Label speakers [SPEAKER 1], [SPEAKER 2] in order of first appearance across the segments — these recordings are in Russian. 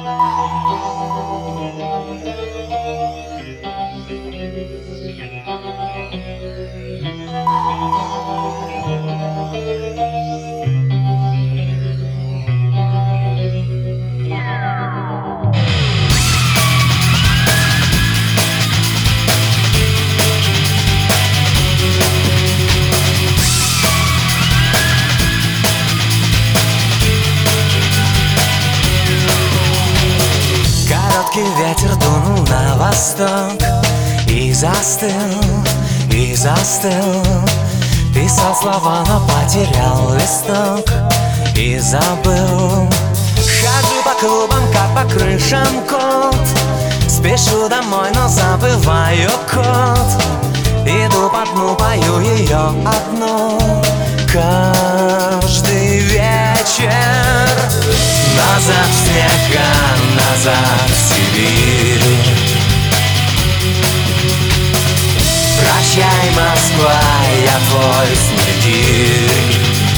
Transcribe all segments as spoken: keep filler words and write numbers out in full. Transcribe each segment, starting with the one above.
[SPEAKER 1] Ветер дунул на восток и застыл, и застыл. Писал слова, но потерял листок и забыл. Хожу по клубам, как по крышам кот. Спешу домой, но забываю код. Иду по дну, пою ее одну каждый вечер. Назад в снег, а назад в Сибирь. Прощай, Москва, я твой снегирь.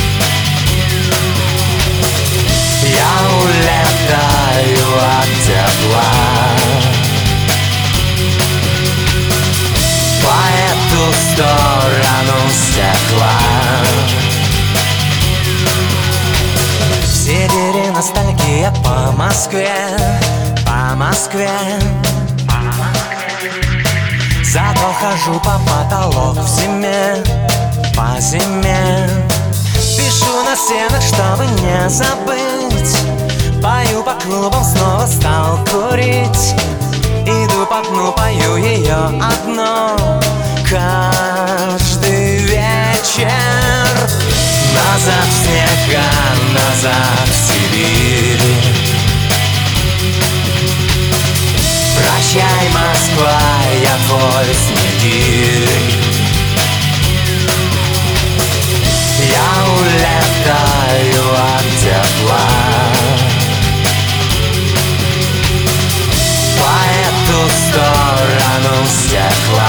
[SPEAKER 1] Я улетаю от тепла по эту сторону стекла. В Сибири ностальгия по Москве, по Москве. Зато хожу по потолок в зиме, по зиме. Пишу на стенах, чтобы не забыть. Пою по клубам, снова стал курить. Иду по дну, пою ее одно каждый вечер. Назад в снег, а назад в Сибирь. Прощай, Москва, я твой снегирь. Я улетаю от тепла по эту сторону стекла.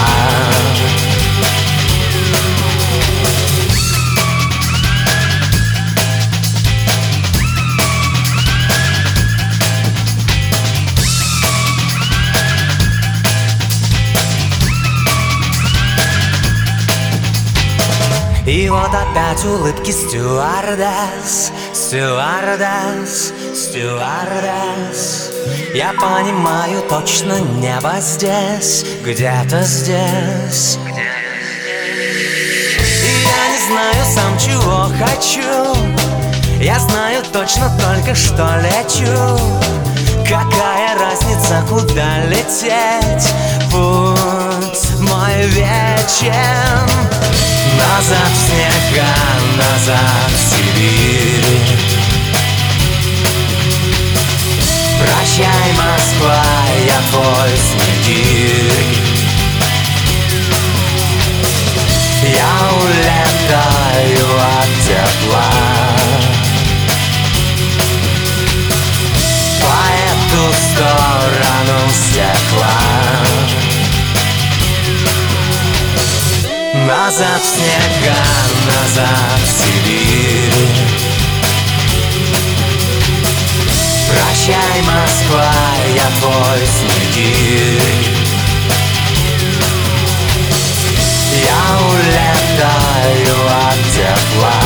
[SPEAKER 1] И вот опять улыбки стюардесс, стюардесс, стюардесс. Я понимаю точно, небо здесь, где-то здесь. И я не знаю сам, чего хочу. Я знаю точно только, что лечу. Какая разница, куда лететь? Путь мой вечен. Назад в снег, а назад в Сибирь. Прощай, Москва, я твой снегирь. Я улетаю от тепла по эту сторону стекла. Назад в снег, а назад в Сибирь. Прощай, Москва, я твой снегирь. Я улетаю от тепла